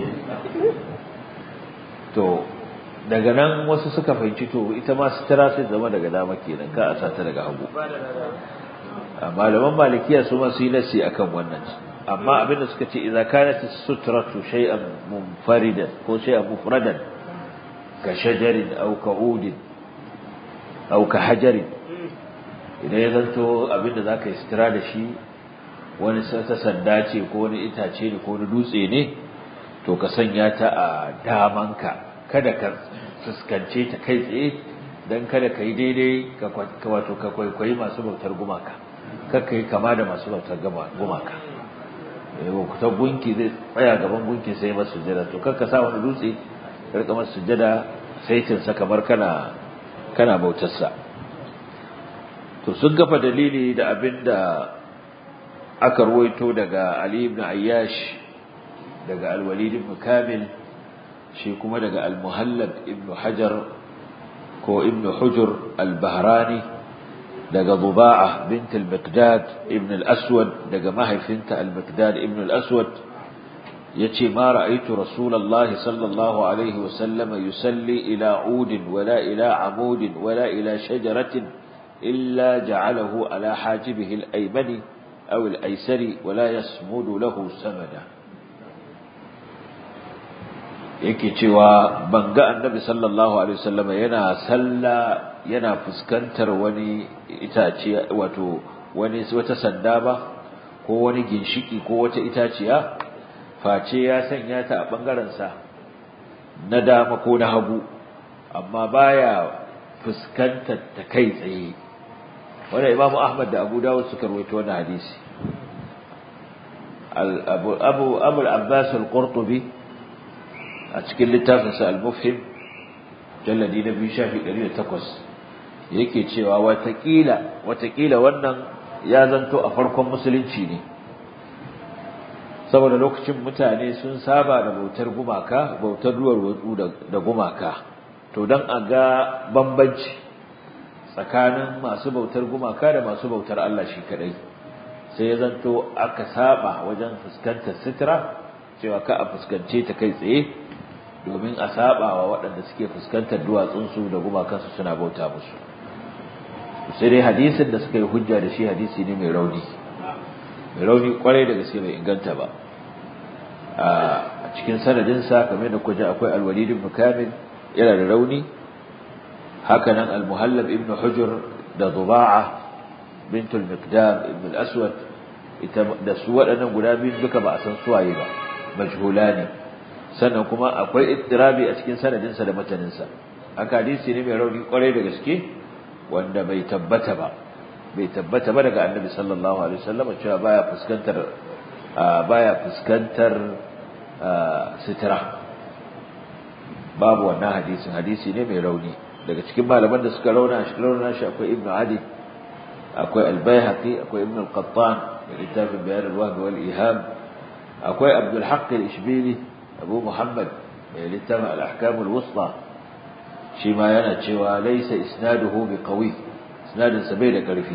to daga nan wasu suka fahimci to ita ma sutura sai zama daga dama kenan ka a sata daga hagu malaman malikiya su ma su yi nasi akan wannan amma abinda suka ce idza kanat as-sutratu shay'an munfaridan ko shay'an mufradan ka shajarin aw ka udin aw ka hajarin idan ya zanto abinda zaka yi sutura da shi wani ta sanda ce ko wani itace ne ko wani dutse ne to ka sanya ta a damanka kada ka fuskance ta kai tsaye dan kada ka yi daidai ka wato ka kwaikwayi masu bautar gumaka kakka yi kama da masu bautar gumaka yau ta gunki zai tsaya gaban gunki sai masa sujada to kakka sa wani dutse ka rika masa sujada sai tinsa kamar kana kana bautar sa to sun gafa dalili da abinda aka ruwaito daga Ali ibn Ayyash daga Al-Walid ibn Kamil shi kuma daga Al-Muhallab ibn Hajar ko ibn Hujr Al-Bahrani daga Duba'a bint Al-Miqdad ibn Al-Aswad daga mahaifinta Al-Miqdad ibn Al-Aswad yace ma ra'aytu Rasulullahi sallallahu alaihi wa sallam yusalli ila 'udin wala ila 'amudin wala ila shajaratin illa ja'alahu ala hajibihi al-aymani aw al-aysari wala yasmudu lahu samada yake cewa banga annabi sallallahu alaihi wasallam yana salla yana fuskantar wani itace wato wani wata sanda ba ko wani ginshiki ko wata itaciya face ya sanya ta a bangaren sa na dama ko na hagu amma baya fuskantar ta kai tsaye wanda Imam Ahmad da Abu Dawud suka rawaito wannan hadisi Abu Abu Abu al-Abbas al-Qurtubi a cikin littafinsa al-Mufhim jalladi na biyu shafi ɗari da takwas yake cewa watakila watakila wannan ya zanto a farkon musulunci ne saboda lokacin mutane sun saba da bautar gumaka bautar ruwar wutsu da gumaka to dan a ga bambanci tsakanin masu bautar gumaka da masu bautar Allah shi kadai sai ya zanto aka saba wajen fuskantar sitra cewa ka a fuskance ta kai tsaye domin a saba wa waɗanda suke fuskantar duwatsunsu da gumakansu suna bauta musu sai dai hadisin da suka yi hujja da shi hadisi ne mai rauni mai rauni kwarai da gaske bai inganta ba a cikin sanadinsa kamar da kuja akwai al-Walid ibn Kamil yana da rauni haka nan al-Muhallab ibn Hujr da Duba'a bint al-Miqdam ibn al-Aswad ita da su waɗannan guda biyu duka ba a san suwaye ba majhulani sannan kuma akwai ittirabi a cikin sanadinsa da mataninsa haka hadisi ne mai rauni kwarai da gaske wanda bai tabbata ba bai tabbata ba daga Annabi sallallahu alaihi wasallam cewa baya fuskantar baya fuskantar sitira babu wannan hadisin hadisi ne mai rauni daga cikin malaman da suka rauna shi rauna shi akwai Ibn Adi akwai Al-Baihaqi akwai Ibn Al-Qattan da littafin Bayan al-Wahd wal Iham akwai Abdul Haqq al-Ishbili Abu Muhammad mai littafin Al-Ahkam al-Wusta shi ma yana cewa laysa isnaduhu biqawi isnadin sa bai da karfi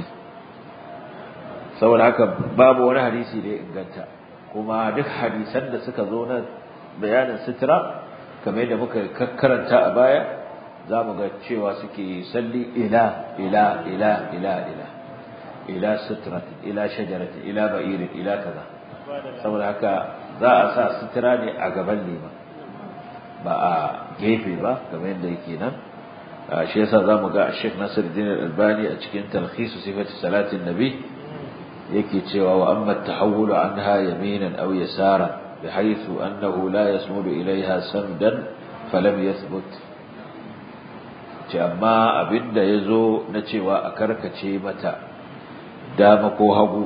saboda haka babu wani hadisi da ya inganta kuma duk hadisan da suka zo na bayanin sitra kamar yadda muka karanta a baya zamu ga cewa suke salli ila ila ila ila ila ila sitratin ila shajaratin ila ba'irin ila kaza saboda haka za a sa sitra ne a gaban liman ba a gefe ba kamar yadda yake nan shi yasa zamu ga Sheikh Nasiruddin Al-Albani a cikin talkhis sifati salatin nabi yake cewa wa amma at-tahawul anha yaminan aw yasaran bihaythu annahu la yasmudu ilayha samdan falam yathbut ce amma abinda yazo na cewa a karkace mata dama ko hagu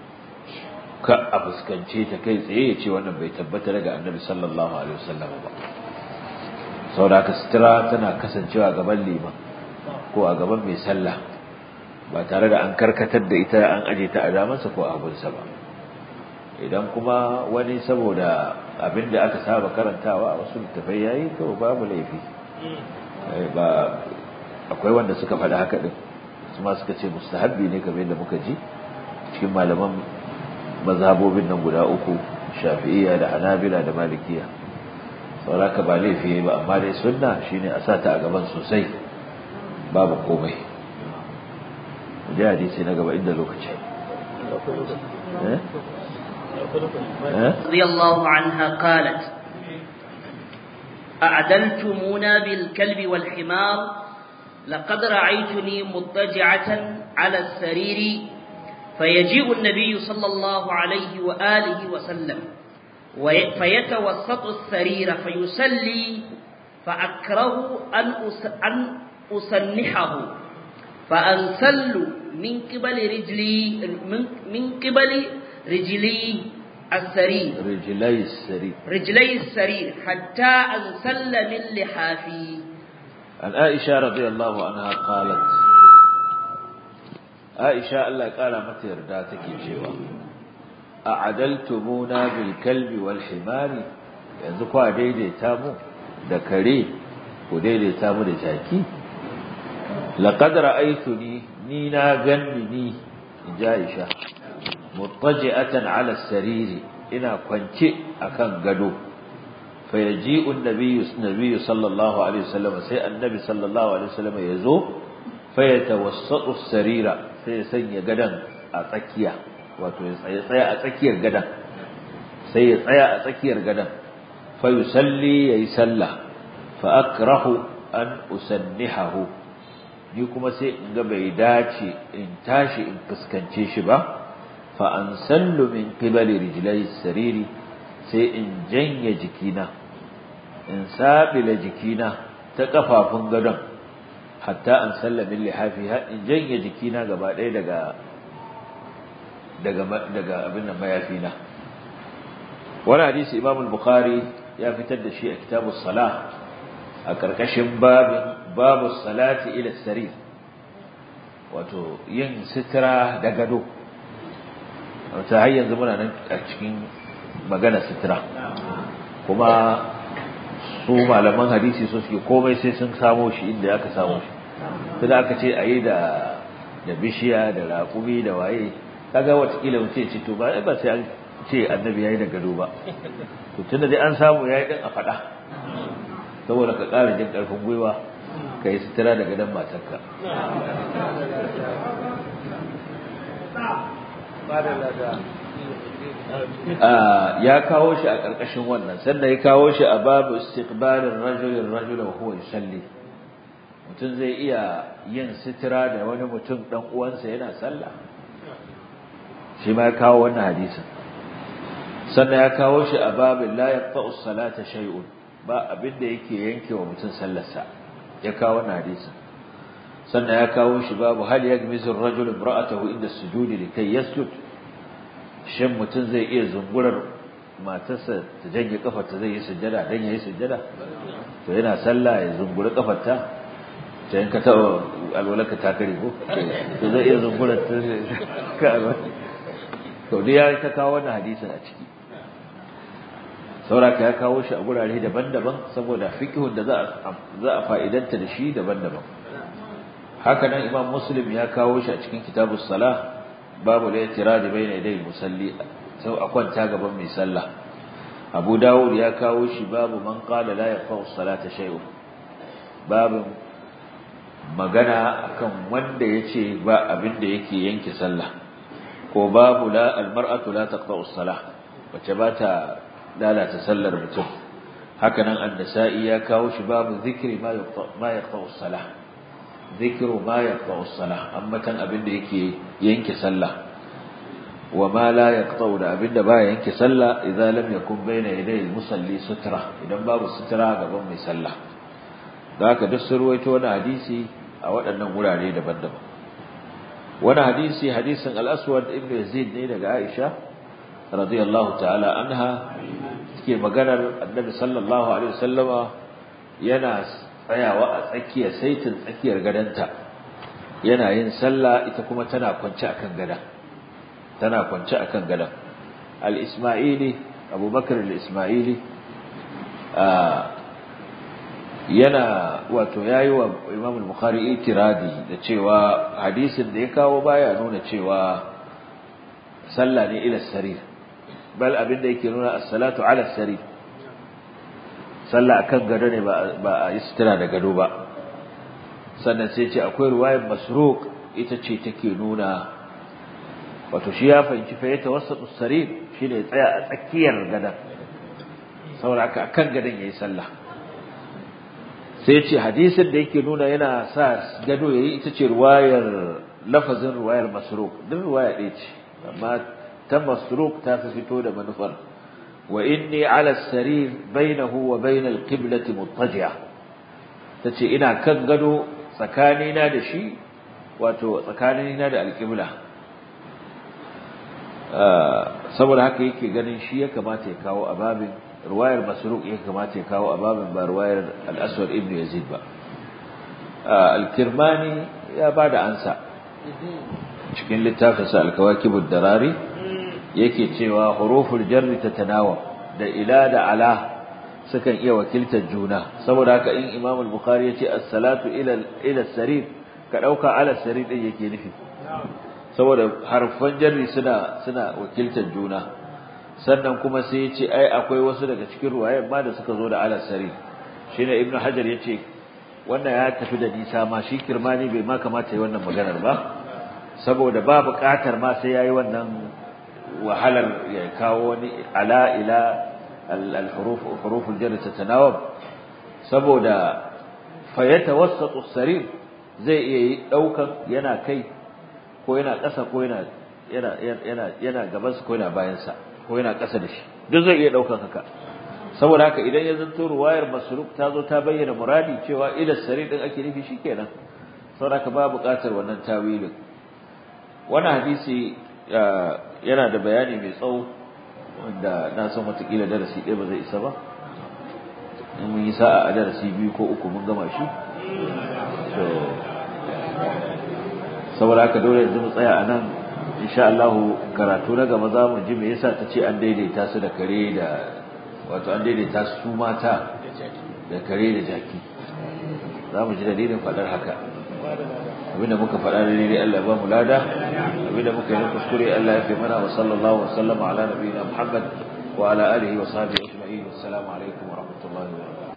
ka a fuskance ta kai tsaye yace wannan bai tabbata daga Annabi sallallahu alaihi wasallam ba saboda haka sitira tana kasancewa gaban liman ko a gaban mai sallah ba tare da an karkatar da ita an aje ta a damansa ko a hagunsa ba idan kuma wani saboda abinda aka saba karantawa a wasu littafai yayi to babu laifi ba akwai wanda suka faɗa haka din kuma suka ce mustahabbi ne kamar yadda muka ji cikin malaman mazhabobin nan guda uku shafi'iyya da hanabila da malikiya saboda ba laifi ba amma dai sunna shine a sa ta a gaban sosai babu komai da hadisi na gaba inda lokaci eh رضي الله عنها قالت أعدلتمونا بالكلب والحمار لقد رأيتني مضطجعة على السرير فيجيء النبي صلى الله عليه وآله وسلم فيتوسط السرير فيسلي فأكره أن أسنحه فأنسل من قبل رجلي من قبل رجلي السرير رجلي السرير رجلي السرير حتى أنسل من لحافي. عن عائشة رضي الله عنها قالت عائشة الله قال متى يرداتك جوا أعدلتمونا بالكلب والحمار yanzu kwa daidaita mu da kare ku daidaita mu da jaki laqad ra'aytuni ni na ganni ni Aisha muttaji'atan 'ala as-sariri ina kwance akan gado fa yaji'u an-nabiyyu sallallahu alaihi wasallam sai annabi sallallahu alaihi wasallam yazo fa yatawassatu as-sarira sai ya sanya gadan a tsakiya wato ya tsaya tsaya a tsakiyar gadan sai ya tsaya a tsakiyar gadan fa yusalli yayi sallah fa akrahu an usannihahu ni kuma sai in ga bai dace in tashi in fuskance shi ba fa ansallu min qibali rijlai sariri sai in janye jikina in sabila jikina ta kafafun gadon hatta an sallama lihafi har in janye jikina gaba ɗaya daga daga daga abin nan mayafina wannan hadisi Imam al-Bukhari ya fitar da shi a kitabus salah a karkashin babin babu salati ila sarir wato yin sitira da gado wata har yanzu muna nan a cikin magana sitira kuma su malaman hadisi su suke komai sai sun samo shi inda aka samo shi sai aka ce ayi da da bishiya da raƙumi da waye kaga watakila mutum ce to ba ba sai an ce annabi yayi da gado ba to tunda dai an samu yayi din a faɗa saboda ka ƙara jin ƙarfin gwiwa ka yi sutura daga dan matarka ya kawo shi a ƙarƙashin wannan sannan ya kawo shi a babu istiqbalin rajulin rajula wa huwa yusalli mutum zai iya yin sutura da wani mutum dan uwansa yana sallah shi ma ya kawo wannan hadisin sannan ya kawo shi a babin la yaqta'u as-salata shay'un ba abinda yake yanke wa mutum sallarsa ya kawo wannan hadisin sannan ya kawo shi babu hal yagmizu ar-rajulu imra'atahu inda as-sujudi likay yasjud shin mutum zai iya zungurar matarsa ta janye kafarta zai yi sujjada dan yayi sujjada to yana sallah ya zunguri kafarta ta yanka ta alwalaka ta kare ko to zai iya zungurar ta ka to dai ya ta kawo wannan hadisin a ciki sauraka ya kawo shi a gurare daban-daban saboda fiqhun da za a za a fa'idanta da shi daban-daban haka nan Imam Muslim ya kawo shi a cikin Kitabus Salah babu la itiradi bayna yaday musalli sau a kwanta gaban mai sallah Abu Dawud ya kawo shi babu man qala la yaqau salata shay'un babu magana akan wanda yace ba abin da yake yanke sallah ko babu la almar'atu la taqta'u as-salah wace ba ta lalata sallar mutum haka nan an-nasa'i ya kawo shi babu zikri ma ma yaqta'u as-salah zikru ma yaqta'u as-salah amma tan abin da yake yanke sallah wa ma la yaqta'u da abin da ba yanke sallah idza lam yakun bayna yaday al-musalli sutra idan babu sutra gaban mai sallah da haka duk sun ruwaito wani hadisi a waɗannan wurare daban-daban wani hadisi hadisin al-aswad ibn yazid ne daga aisha radiyallahu ta'ala anha take maganar annabi sallallahu alaihi wasallama yana tsayawa a tsakiyar saitin tsakiyar gadanta yana yin sallah ita kuma tana kwance akan gada tana kwance akan gadan al-isma'ili abubakar al-isma'ili yana wato yayi wa Imam al-Bukhari itiradi da cewa hadisin da ya kawo baya nuna cewa sallah ne ila sarir bal abinda yake nuna as-salatu ala as-sarir sallah akan gado ne ba a yi sutura da gado ba sannan sai ce akwai ruwayar masruq ita ce take nuna wato shi ya fahimci fa ya tawassatu as-sarir shine tsaya a tsakiyar gadan saboda haka akan gadan yayi sallah sai ce hadisin da yake nuna yana sa gado yayi ita ce ruwayar lafazin ruwayar masruq din ruwaya ɗaya ce amma ta masruq ta fi fito da manufar wa inni ala as-sarir bainahu wa bain al-qiblati muttaji'a tace ina kan gado tsakanina da shi wato tsakanina da al-qibla saboda haka yake ganin shi ya kamata ya kawo ababin ruwayar masruq ya kamata ya kawo ababin ba ruwayar al-aswad ibn yazid ba al-kirmani ya bada ansa cikin littafinsa al-kawakibud darari yake cewa huruful jarri tatanawa da ila da ala sukan iya wakiltar juna saboda haka in Imam al-Bukhari yace as-salatu ila ila as-sarir ka dauka ala as-sarir din yake nufi saboda harfan jarri suna suna wakiltar juna sannan kuma sai yace ai akwai wasu daga cikin ruwayan ma da suka zo da ala as-sarir shine Ibn Hajar yace wannan ya tafi da nisa ma shi Kirmani bai ma kamata yi wannan maganar ba saboda ba buƙatar ma sai yayi wannan wahalar ya kawo wani ala ila al-huruf huruf al-jar tatanawab saboda fa yatawassatu as-sarir zai iya yi daukan yana kai ko yana ƙasa ko yana yana yana yana gaban sa ko yana bayan sa ko yana ƙasa da shi duk zai iya daukan haka saboda haka idan ya zanto ruwayar masruq ta zo ta bayyana muradi cewa ila as-sarir din ake nufi shikenan saboda haka ba buƙatar wannan tawilin wannan hadisi yana da bayani mai tsawo wanda na san watakila darasi ɗaya ba zai isa ba in mun yi sa'a a darasi biyu ko uku mun gama shi so saboda haka dole yanzu mu tsaya a nan insha Allah karatu na gaba za mu ji me yasa ta ce an daidaita su da kare da wato an daidaita su mata da kare da jaki za mu ji dalilin faɗar haka abinda muka faɗa da dai Allah ba mu lada abinda muka yi kuskure Allah ya fi mana wa sallallahu wa sallama ala nabiyina Muhammad wa ala alihi wa sahbihi ajma'in assalamu alaikum wa rahmatullahi wa barakatuh